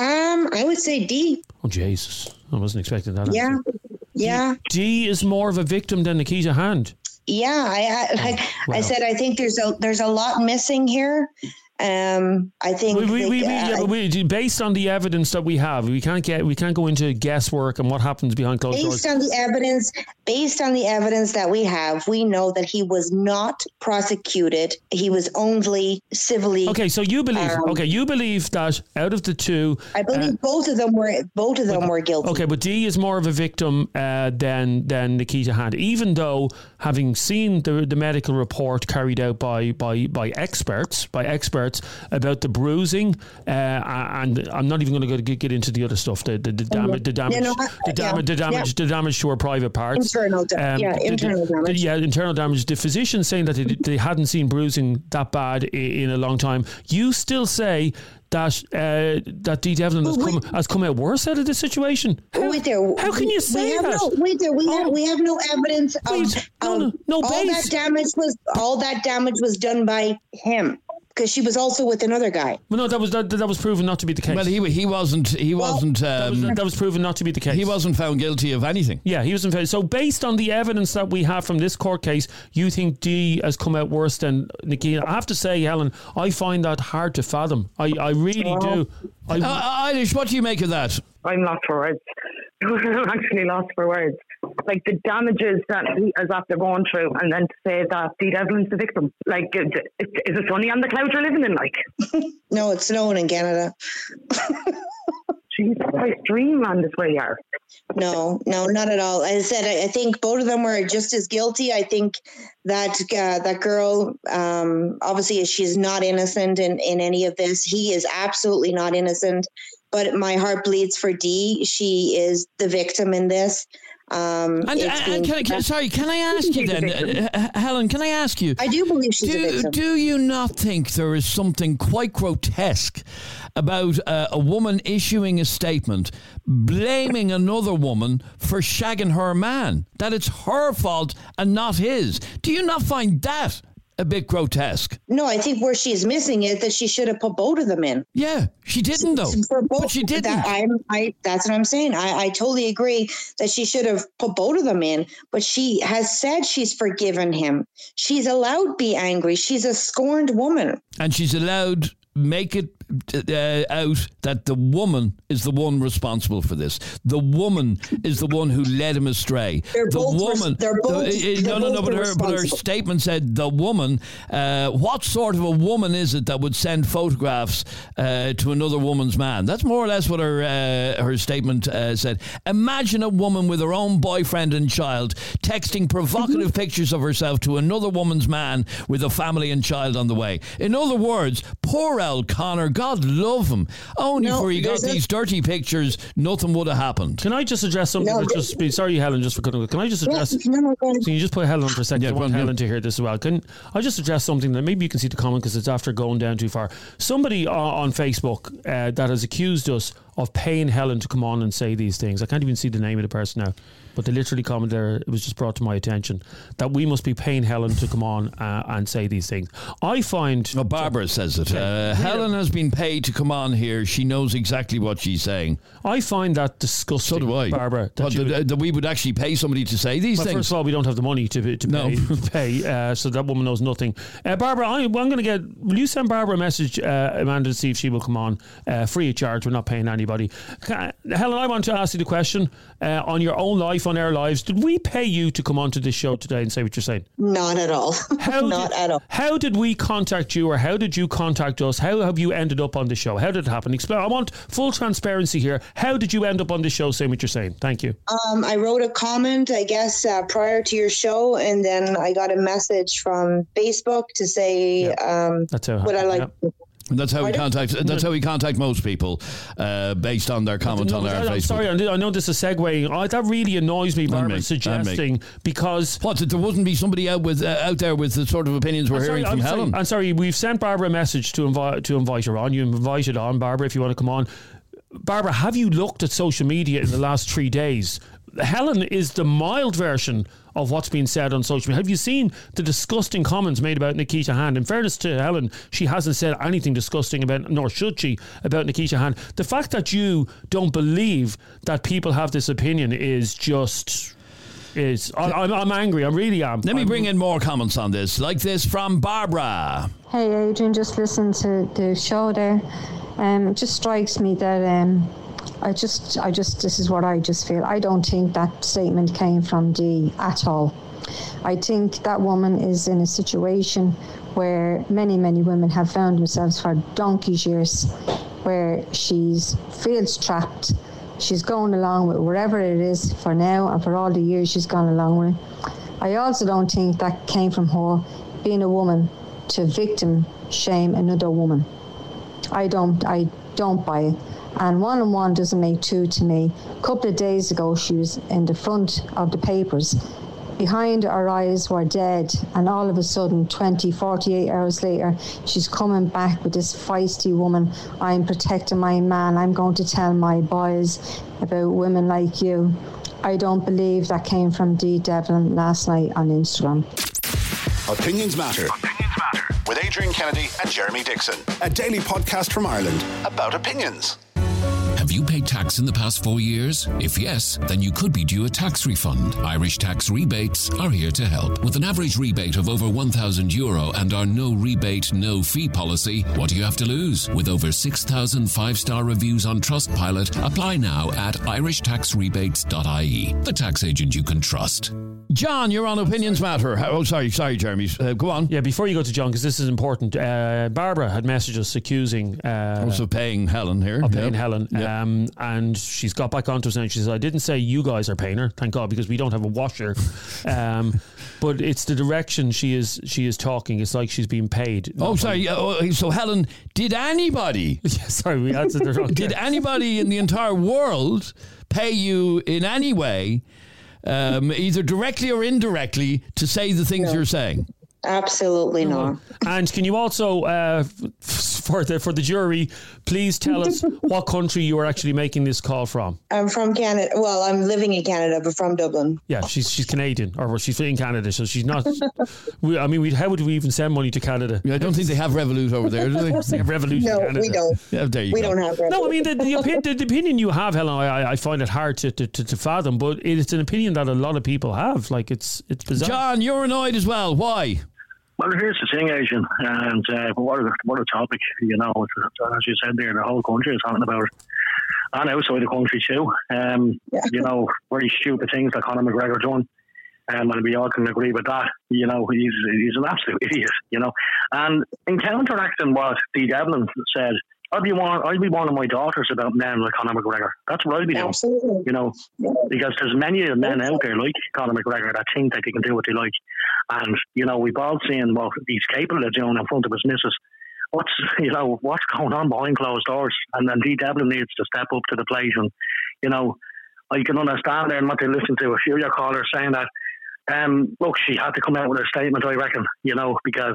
I would say Dee. Oh, Jesus. I wasn't expecting that. Yeah. Answer. Yeah. Dee is more of a victim than Nikeisha Hand. Yeah, I said I think there's a lot missing here. I think based on the evidence that we have, we can't go into guesswork and what happens behind closed doors. Based on the evidence that we have, we know that he was not prosecuted. He was only civilly. Okay, so you believe that out of the two, I believe both of them were guilty. Okay, but Dee is more of a victim than Nikita Hand, even though having seen the medical report carried out by experts about the bruising, and I'm not even going to get into the other stuff, the damage to her private parts, internal damage. Internal damage. The physician saying that they hadn't seen bruising that bad in a long time. You still say that Dee Devlin has come out worse out of this situation. How can you say that? We have no evidence of all that damage was done by him. Because she was also with another guy. Well, no, that was proven not to be the case. Well, he wasn't. That was proven not to be the case. He wasn't found guilty of anything. Yeah, he wasn't found. So, based on the evidence that we have from this court case, you think Dee has come out worse than Nikita? I have to say, Helen, I find that hard to fathom. I really do. Eilish, what do you make of that? I'm lost for words. I'm actually lost for words. Like the damages that he is after going through, and then to say that Dee Devlin's the victim. Like, is it sunny on the clouds you're living in? Like, no, it's snowing in Canada. Jesus Christ, dreamland is where you are. No, not at all. As I said, I think both of them were just as guilty. I think that girl, obviously, she's not innocent in any of this. He is absolutely not innocent. But my heart bleeds for Dee. She is the victim in this. Can I ask you then, Helen? Can I ask you? I do believe she's a victim. Do you not think there is something quite grotesque about a woman issuing a statement blaming another woman for shagging her man? That it's her fault and not his. Do you not find that a bit grotesque? No, I think where she's missing is that she should have put both of them in. Yeah, she didn't though. But she didn't. That's what I'm saying. I totally agree that she should have put both of them in, but she has said she's forgiven him. She's allowed to be angry. She's a scorned woman. And she's allowed make it out that the woman is the one responsible for this. The woman is the one who led him astray. But her statement said the woman. What sort of a woman is it that would send photographs to another woman's man? That's more or less what her statement said. Imagine a woman with her own boyfriend and child texting provocative pictures of herself to another woman's man with a family and child on the way. In other words, poor old Connor, God love him. Only for he got these dirty pictures, nothing would have happened. Can I just address something? Sorry, Helen, just for cutting. Can I just address? Can you just put Helen on for a second? I want Helen to hear this as well. Can I just address something that maybe you can see the comment because it's after going down too far. Somebody on Facebook that has accused us of paying Helen to come on and say these things. I can't even see the name of the person now, but they literally commented there. It was just brought to my attention that we must be paying Helen to come on and say these things. I find... No, Barbara says it. Helen has been paid to come on here. She knows exactly what she's saying. I find that disgusting, so do I. Barbara. That we would actually pay somebody to say these things. First of all, we don't have the money to pay, so that woman knows nothing. Barbara, I'm going to get... Will you send Barbara a message, Amanda, to see if she will come on free of charge? We're not paying anybody. Helen, I want to ask you the question on your own life, on our lives. Did we pay you to come onto this show today and say what you're saying? Not at all. At all. How did we contact you, or how did you contact us? How have you ended up on the show? How did it happen? Explain. I want full transparency here. How did you end up on this show saying what you're saying? Thank you. I wrote a comment, I guess, prior to your show, and then I got a message from Facebook to say that's how would I like... Yeah. That's how we contact. That's how we contact most people, based on their comment on our Facebook. Sorry, I know this is segueing. That really annoys me, Barbara, suggesting because there wouldn't be somebody out there with the sort of opinions we're hearing from Helen. I'm sorry, we've sent Barbara a message to invite her on. You invited on, Barbara, if you want to come on. Barbara, have you looked at social media in the last 3 days? Helen is the mild version of what's been said on social media. Have you seen the disgusting comments made about Nikita Hand? In fairness to Helen, she hasn't said anything disgusting about, nor should she, about Nikita Hand. The fact that you don't believe that people have this opinion is just... I'm angry. I really am. Let me bring in more comments on this, like this from Barbara. Hey, Adrian, just listen to the show there. It just strikes me that I just this is what I just feel. I don't think that statement came from Dee at all. I think that woman is in a situation where many women have found themselves for donkey's years, where she's feels trapped. She's going along with whatever it is for now and for all the years she's gone along with. I also don't think that came from her being a woman to victim shame another woman. I don't buy it. And 1 and 1 doesn't make 2 to me. A couple of days ago, she was in the front of the papers. Behind her eyes were dead, and all of a sudden, 48 hours later, she's coming back with this feisty woman. I'm protecting my man. I'm going to tell my boys about women like you. I don't believe that came from Dee Devlin last night on Instagram. Opinions Matter. With Adrian Kennedy and Jeremy Dixon. A daily podcast from Ireland about opinions. Have you paid tax in the past 4 years? If yes, then you could be due a tax refund. Irish Tax Rebates are here to help. With an average rebate of over €1,000 and our no rebate, no fee policy, what do you have to lose? With over 6,000 five-star reviews on Trustpilot, apply now at irishtaxrebates.ie. The tax agent you can trust. John, you're on Opinions Matter. Oh, sorry, Jeremy. Go on. Yeah, before you go to John, because this is important, Barbara had messaged us accusing... also paying Helen here. Paying Helen. Yep. And she's got back onto us and she says, I didn't say you guys are paying her, thank God, because we don't have a washer. But it's the direction she is talking. It's like she's being paid. Oh, sorry. So Helen, did anybody... Yeah, sorry, we answered the wrong. Did anybody in the entire world pay you in any way... either directly or indirectly, to say the things you're saying? Absolutely not. And can you also, for the jury, please tell us what country you are actually making this call from? I'm from Canada. Well, I'm living in Canada, but from Dublin. Yeah, she's Canadian, or she's in Canada, so she's not. How would we even send money to Canada? I don't think they have Revolut over there, do they? They have Revolut in Canada. No, we don't. Yeah, there you we go. don't have Revolut. No, I mean, the opinion you have, Helen, I find it hard to fathom, but it's an opinion that a lot of people have. Like, it's bizarre. John, you're annoyed as well. Why? Well, here's the thing, Asian, and what a topic, you know, as you said there, the whole country is talking about it, and outside the country too. You know, very stupid things that Conor McGregor done, and we all can agree with that. You know, he's an absolute idiot, you know. And in counteracting what Dee Devlin said, I'd be warning my daughters about men like Conor McGregor. That's what I'd be doing. Absolutely. You know, because there's many men out there like Conor McGregor that think that they can do what they like. And, you know, we've all seen what he's capable of doing in front of his missus. What's going on behind closed doors? And then Dee Devlin needs to step up to the plate. And, you know, I can understand there and what they listen to a few of your callers saying that, look, she had to come out with her statement, I reckon, you know, because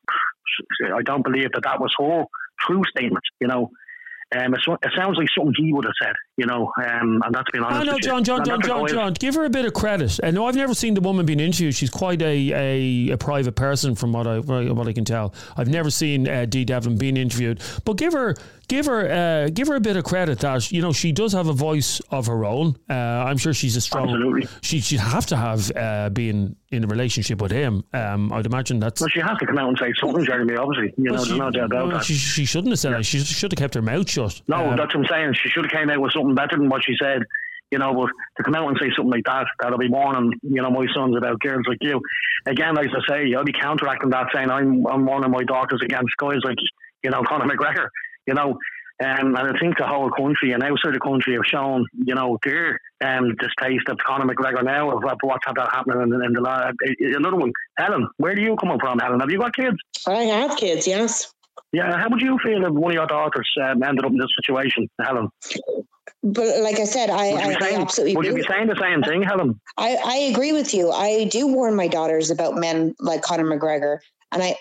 I don't believe that was her true statement, you know. It sounds like something he would have said, you know, and that's been honest. No, John, give her a bit of credit. And no, I've never seen the woman being interviewed. She's quite a private person, from what I can tell. I've never seen Dee Devlin being interviewed, but give her a bit of credit that, you know, she does have a voice of her own. I'm sure she's a strong. Absolutely. She'd have to have been in a relationship with him. I'd imagine that's. Well, she has to come out and say something, Jeremy. Obviously, you know, there's no doubt about that. She shouldn't have said that. She should have kept her mouth shut. No, that's what I'm saying. She should have came out with something better than what she said. You know, but to come out and say something like that'll be warning, you know, my sons about girls like you. Again, as I say, I'll be counteracting that, saying I'm warning my daughters against guys like, you know, Conor McGregor. You know, and I think the whole country and outside the country have shown, you know, their distaste of Conor McGregor now, of what's happening in the last. Another one, Helen, where do you come from, Helen? Have you got kids? I have kids, yes. Yeah, how would you feel if one of your daughters ended up in this situation, Helen? But like I said, I absolutely. Would you be saying the same thing, Helen? I agree with you. I do warn my daughters about men like Conor McGregor. And I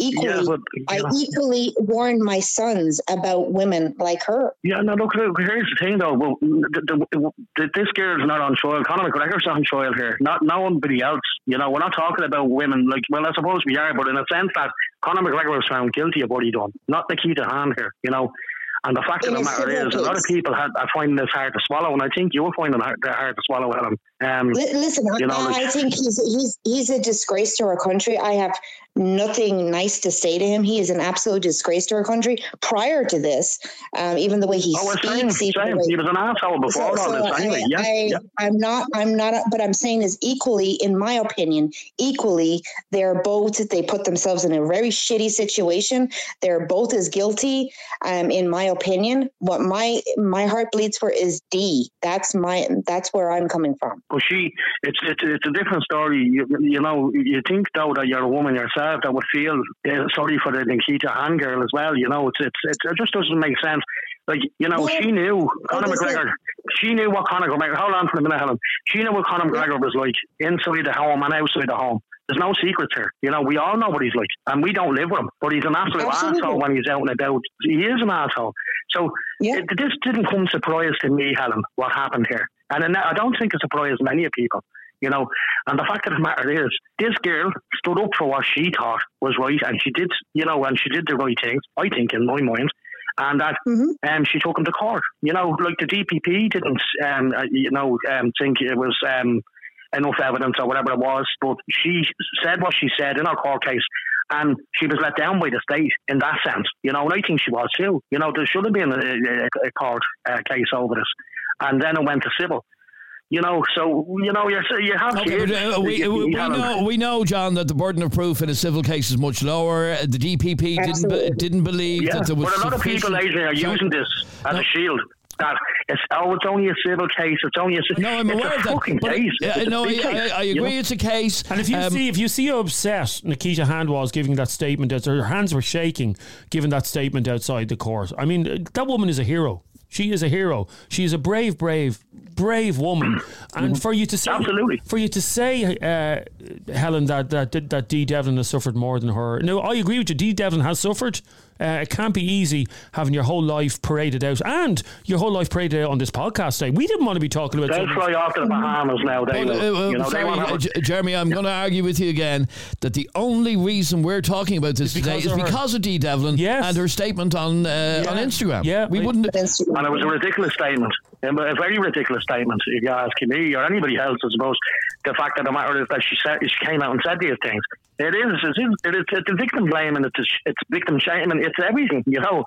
equally warn my sons about women like her. Yeah, no, look, here's the thing, though. Well, this girl's not on trial. Conor McGregor's on trial here, not nobody else. You know, we're not talking about women. Like, well, I suppose we are, but in a sense that Conor McGregor was found guilty of what he done, not Nikita Hahn here. You know, and the fact of the matter is, a lot of people are finding this hard to swallow, and I think you're finding it hard to swallow, Helen. Listen, I think he's a disgrace to our country. I have nothing nice to say to him. He is an absolute disgrace to our country. Prior to this, even the way he speaks, he was an asshole before all this. Anyway, I'm not. But I'm saying is equally, in my opinion, they're both. They put themselves in a very shitty situation. They're both as guilty. In my opinion, what my heart bleeds for is D. That's where I'm coming from. Well, it's a different story. You know, you think though that you're a woman yourself that would feel sorry for the Nikita Han girl as well. You know, it just doesn't make sense. Like, you know, she knew Conor McGregor. She knew what Conor McGregor. Hold on for a minute, Helen. She knew what Conor McGregor was like inside the home and outside the home. There's no secrets here. You know, we all know what he's like, and we don't live with him. But he's an absolute asshole when he's out and about. He is an asshole. So this didn't come surprise to me, Helen, what happened here. And I don't think it surprised many people. You know, and the fact of the matter is, this girl stood up for what she thought was right, and she did, you know, and she did the right things, I think, in my mind. And that she took him to court. You know, like the DPP didn't, think it was enough evidence or whatever it was, but she said what she said in her court case, and she was let down by the state in that sense. You know, and I think she was too. You know, there should have been a court case over this, and then it went to civil. You know, so, you know, you have kids. We know, John, that the burden of proof in a civil case is much lower. The DPP didn't believe that there was but a lot of people, Adrian, are using this as a shield. That it's only a civil case. It's only a no. I'm aware of that. Fucking case. I agree. You know? It's a case. And if you see how upset Nikita Han was giving that statement, her hands were shaking, giving that statement outside the court. I mean, that woman is a hero. She is a hero. She is a brave woman. And for you to say, Helen, that Dee Devlin has suffered more than her. No, I agree with you. Dee Devlin has suffered. It can't be easy having your whole life paraded out, and your whole life paraded out on this podcast today. We didn't want to be talking about. They'll fly off to the Bahamas now. Jeremy, I'm going to argue with you again that the only reason we're talking about this today is because of Dee Devlin and her statement on Instagram. Yeah, we wouldn't. And it was a ridiculous statement. A very ridiculous statement, if you're asking me or anybody else. I suppose the fact of the matter is that she came out and said these things. It's a victim blaming. It's victim shaming. It's everything, you know.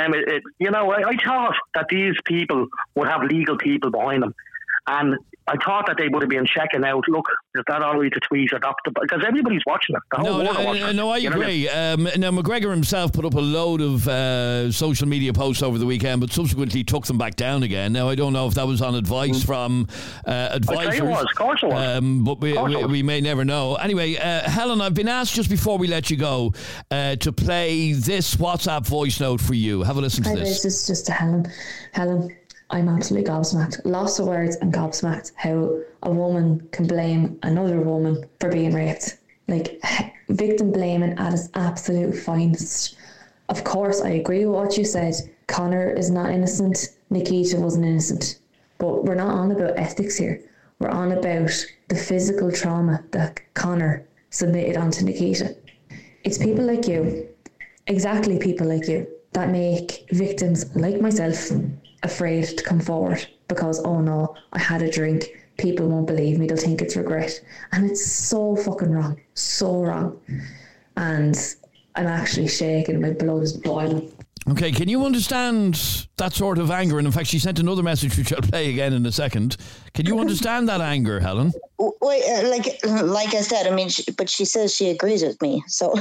I thought that these people would have legal people behind them, and I thought that they would have been checking out. Look, is that all right to tweet or not? Because everybody's watching it. The whole world are watching it. No, I agree. Now, McGregor himself put up a load of social media posts over the weekend, but subsequently took them back down again. Now, I don't know if that was on advice from advisors. Of course it was. But we may never know. Anyway, Helen, I've been asked just before we let you go to play this WhatsApp voice note for you. Have a listen to this. This is just to Helen. Helen, I'm absolutely gobsmacked. Lost of words and gobsmacked how a woman can blame another woman for being raped. Like, victim blaming at its absolute finest. Of course, I agree with what you said. Conor is not innocent. Nikita wasn't innocent. But we're not on about ethics here. We're on about the physical trauma that Conor submitted onto Nikita. It's people like you, exactly people like you, that make victims like myself afraid to come forward because, oh no, I had a drink, people won't believe me, they'll think it's regret. And it's so fucking wrong, so wrong. And I'm actually shaking, my blood is boiling. Okay, can you understand that sort of anger? And in fact, she sent another message which I'll play again in a second. Can you understand that anger, Helen? Wait, like I said, I mean, but she says she agrees with me. So,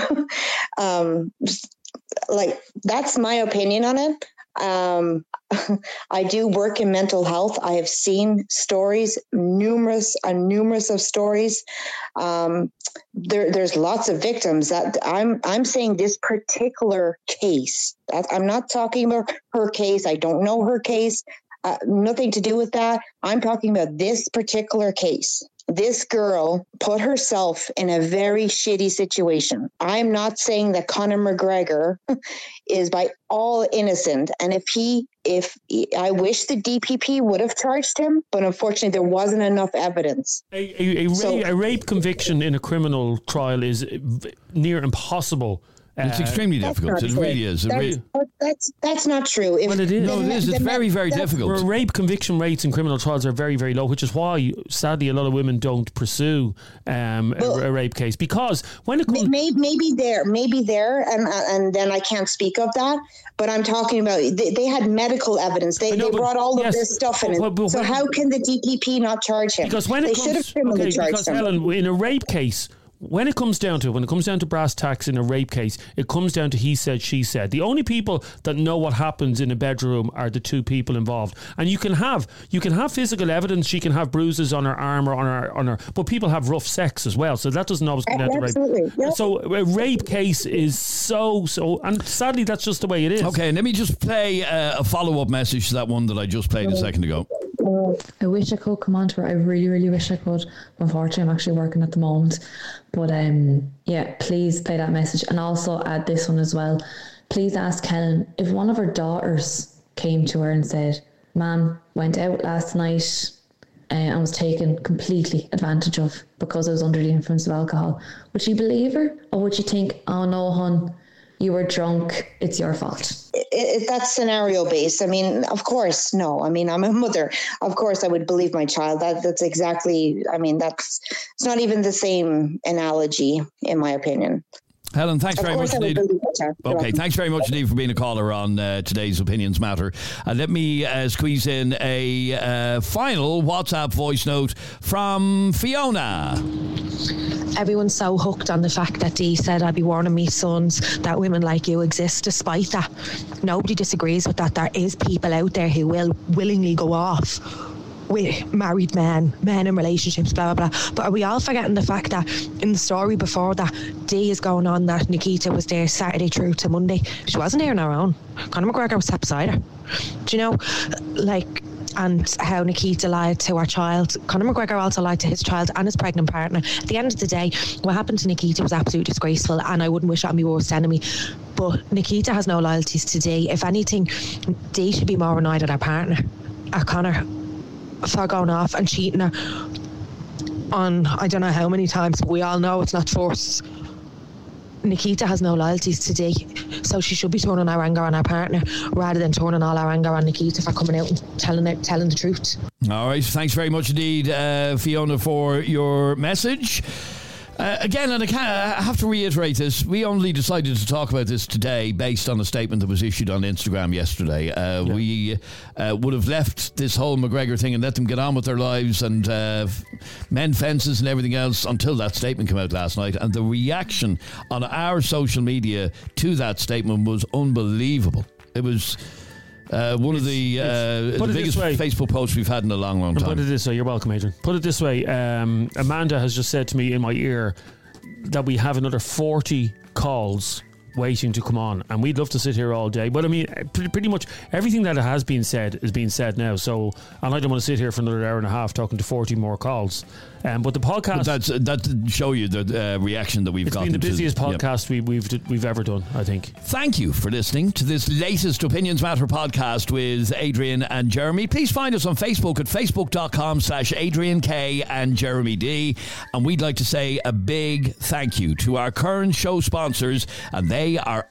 that's my opinion on it. I do work in mental health. I have seen stories, numerous of stories. There's lots of victims that I'm saying this particular case. I'm not talking about her case. I don't know her case. Nothing to do with that. I'm talking about this particular case. This girl put herself in a very shitty situation. I'm not saying that Conor McGregor is by all innocent. And if I wish the DPP would have charged him, but unfortunately there wasn't enough evidence. A rape conviction in a criminal trial is near impossible It's extremely difficult. It really is. That's not true. Well, it is. No, it is. It's very, very difficult. Rape conviction rates in criminal trials are very, very low, which is why, sadly, a lot of women don't pursue a rape case, because when it comes, maybe there, and then I can't speak of that. But I'm talking about they had medical evidence. They brought all of this stuff in it. So how can the DPP not charge him? Because when they should have criminally charged him. Helen, in a rape case, when it comes down to brass tacks in a rape case, it comes down to he said, she said. The only people that know what happens in a bedroom are the two people involved. And you can have physical evidence. She can have bruises on her arm or on her, but people have rough sex as well. So that doesn't always come down to rape. Yep. So a rape case is so, and sadly that's just the way it is. Okay, let me just play a follow-up message to that one that I just played a second ago. I wish I could come on to it. I really, really wish I could. Unfortunately, I'm actually working at the moment. But yeah, please play that message. And also add this one as well. Please ask Helen, if one of her daughters came to her and said, Mom, went out last night and was taken completely advantage of because I was under the influence of alcohol, would she believe her? Or would she think, oh no, hon, you were drunk, it's your fault? That's scenario based. I mean, of course, no. I mean, I'm a mother. Of course, I would believe my child. That's exactly, I mean, it's not even the same analogy, in my opinion. Helen, thanks very much indeed. Okay, thanks very much indeed for being a caller on today's Opinions Matter. Let me squeeze in a final WhatsApp voice note from Fiona. Everyone's so hooked on the fact that Dee said I'd be warning me sons that women like you exist. Despite that, nobody disagrees with that. There is people out there who will willingly go off with married men in relationships, blah, blah, blah. But are we all forgetting the fact that in the story before that, Dee is going on that Nikita was there Saturday through to Monday. She wasn't there on her own. Conor McGregor was sat beside her. Do you know, like, and how Nikita lied to her child. Conor McGregor also lied to his child and his pregnant partner. At the end of the day, what happened to Nikita was absolutely disgraceful, and I wouldn't wish it on my worst enemy. But Nikita has no loyalties to Dee. If anything, Dee should be more annoyed at her partner, at Conor, for going off and cheating her on I don't know how many times, but we all know it's not forced. Nikita has no loyalties to Dee, so she should be turning our anger on her partner rather than turning all our anger on Nikita for coming out and telling the truth. All right, thanks very much indeed, Fiona, for your message. Again, and I have to reiterate this, we only decided to talk about this today based on a statement that was issued on Instagram yesterday. We would have left this whole McGregor thing and let them get on with their lives and mend fences and everything else until that statement came out last night. And the reaction on our social media to that statement was unbelievable. It was one of the biggest Facebook posts we've had in a long, long time. Put it this way, you're welcome, Adrian. Put it this way, Amanda has just said to me in my ear that we have another 40 calls waiting to come on, and we'd love to sit here all day. But I mean, pretty much everything that has been said is being said now. So, and I don't want to sit here for another hour and a half talking to 40 more calls. But the podcast, that show you the reaction that we've gotten. It's been the busiest podcast we've ever done, I think. Thank you for listening to this latest Opinions Matter podcast with Adrian and Jeremy. Please find us on Facebook at facebook.com/Adrian K and Jeremy D. And we'd like to say a big thank you to our current show sponsors, and they are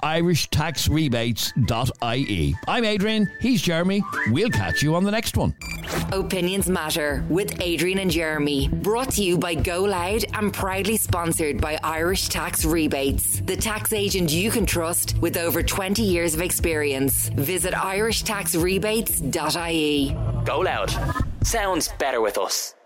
irishtaxrebates.ie. I'm Adrian, he's Jeremy. We'll catch you on the next one. Opinions Matter with Adrian and Jeremy. Brought to you by Go Loud and proudly sponsored by Irish Tax Rebates, the tax agent you can trust with over 20 years of experience. Visit irishtaxrebates.ie. Go Loud. Sounds better with us.